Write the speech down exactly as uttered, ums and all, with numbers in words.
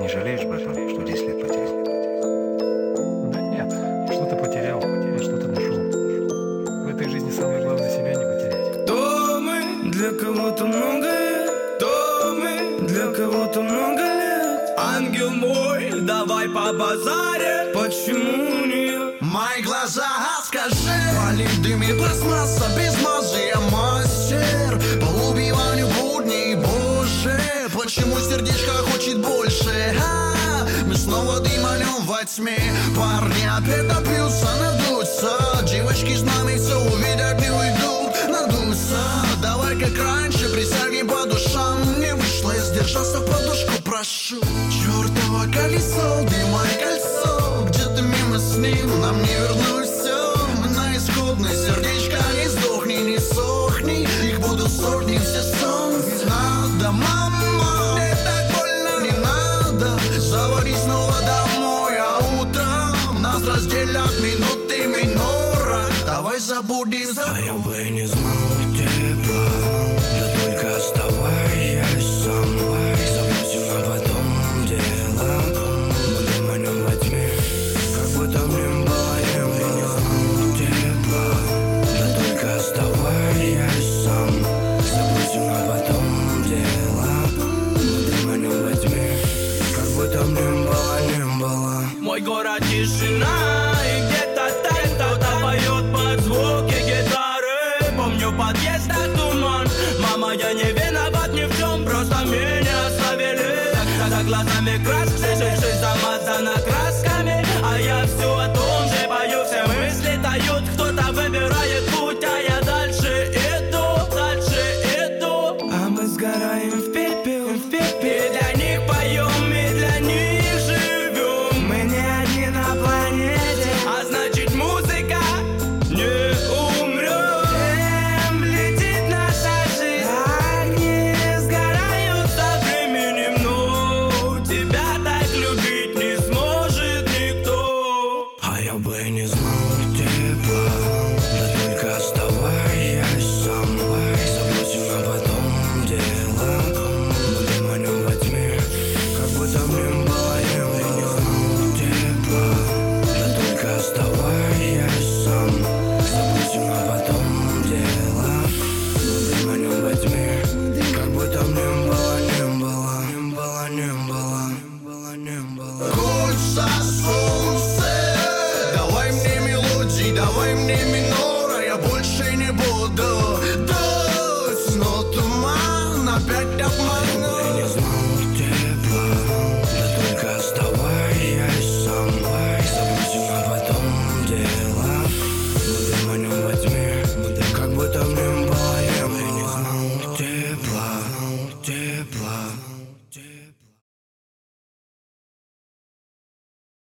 Не жалеешь, братан, что десять лет потерял? Да нет, что ты потерял, а что ты нашел. В этой жизни самое главное себя не потерять. То мы для кого-то много лет, то мы для кого-то много лет. Ангел мой, давай по базаре, почему нет? Мои глаза, скажи, валит дым и пластмасса без мазы. Я мастер по убиванию будней, боже. Почему сердечко хочет больше? А, мы снова дыманем во тьме. Парни опять напьются, надуются. Девочки с нами все увидят, не уйдут, надуются. Давай как раньше, присяги по душам. Не вышло, я сдержался, подушку прошу. Чёртово колесо, дыма и кольцо. Где-то мимо с ним, нам не вернуть все. Мы на исходной, сердечко не сдохни, не сохни. Их будут сотни, все сон. Не надо, мама, мне так больно, не надо. Завари снова домой, а утром нас разделят минуты минора. Давай забудем, забудем. А я бы и не знал тебя, да только оставаясь со мной. Забудем об этом дело, мы дыманем во тьме, как будто в нем было, я бы не знал тебя, да только оставаясь со мной. Забудем об этом дело, мы дыманем во тьме, как будто в нем было, не было. Мой город тишина, и где-то там кто-то поет под звуки гитары. Помню подъезд, а туман. Мама, я не виноват ни в чем, просто меня оставили. За глазами краски, жизнь замазана красками, а я все о том же пою. Все мысли тают, кто-то выбирает путь, а я дальше иду, дальше иду. А мы сгораем в пепел, в пепел. И для них поем, и для них живем. Мы не одни на планете, а значит музыка не умрет. Эм, летит наша жизнь, огни сгорают со временем, но тебя так любить не сможет никто. А я бы и не знал тебя, да только оставаясь со мной. Забудем об этом дело, мы дыманем во тьме, как будто в нем было, я бы не знал тебя, да только оставаясь со мной. Забудем об этом дело, мы дыманем во тьме, как будто в нем было, не было, не было, не было, не было, не было. Кольца солнце, давай мне мелодии, давай мне минора. Я больше не буду дуть, но туман опять обманул.